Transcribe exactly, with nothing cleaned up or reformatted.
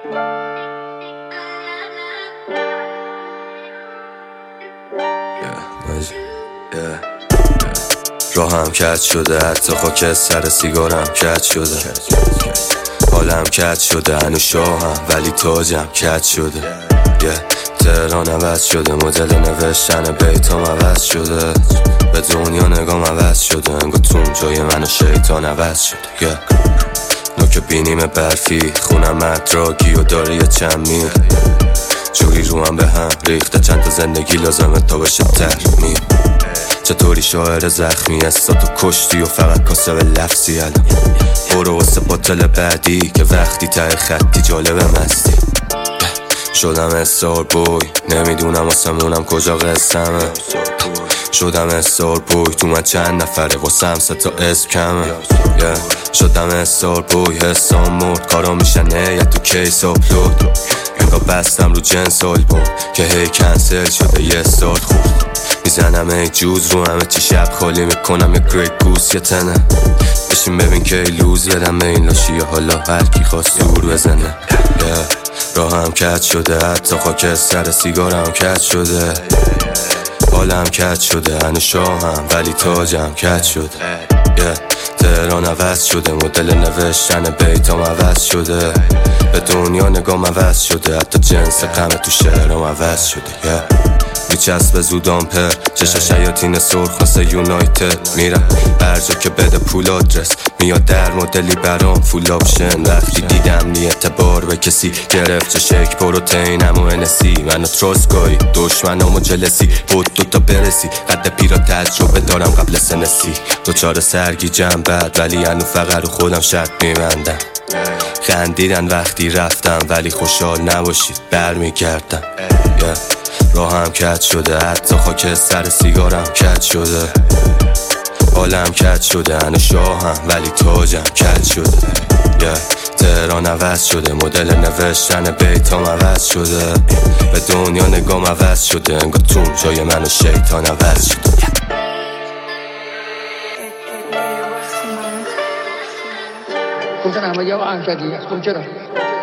راهم کج شده، حتی خاک سر سیگارم کج شده. حالم کج شده، هنو شاهم ولی تاجم کج شده. تهران عوض شده، مدل نوشتن بیتام عوض شده. به دنیا نگام عوض شده، انگار تون جای من و شیطان عوض شده. نوک بینیم برفی، خونم مدراگی و داره یه چند میل. جوری رو هم به هم ریخته، چند تا زندگی لازمه تا بشه ترمیم. چطوری شاعر زخمی هستا تو کشتی و فقط کاسه به لفظی. الان برو واسه باطل بعدی که وقتی ته خطی جالبه مستی. شدم استار بوی، نمیدونم واسمونم کجا قسمه. شدم استار بوی، تو من چند نفره واسم سه تا اسم کمه. شدم استار بوی، حسام مرد، کارا میشن نیت تو کیس آپلود. انگار بستم رو جنس آلبوم که هی کنسل شده یه استارت خورد. میزنم ای جوز رو همه چی، شب خالی میکنم یه گریت گوس یه تنه. بشین ببین که ای لوز یادم این لاشی، حالا هر کی خواست دور بزنه. راهم کج شده، حتی خاک سر سیگارم کج شده. حالم کج شده، هنو شاهم ولی تاجم کج شده. تهران عوض شده، مدل نوشتن بیتام عوض شده. به دنیا نگام عوض شده، حتی جنس غم تو شعرام عوض شده. میچسبه زودان پر، چشا شیاطین سرخ مثل یونایتد. میرم هر جا که بده پول آدرس، میاد در مدلی برام فول آپشن. وقتی دیدم نی اعتبار به کسی گرفت، چه شک پروتئینم و انسی. منو تروسکایی دشمنم و جلسی، بود دوتا برسی. قد پیرا تجربه دارم قبل سنسی. دوچار سرگیجم بد ولی هنو فقط رو خودم شرط میبندم. خندیدن وقتی رفتم ولی خوشحال نباشید برمیگردم. راهم کج شده، حتی خاک سر سیگارم کج شده. حالم کج شده، هنو شاهم ولی تاجم کج شده. تهران عوض شده، مدل نوشتن بیتام عوض شده. به دنیا نگام عوض شده، انگار تون جای من و شیطان عوض شده. گفتن احمدی آقا انکدی، گفتم چرا؟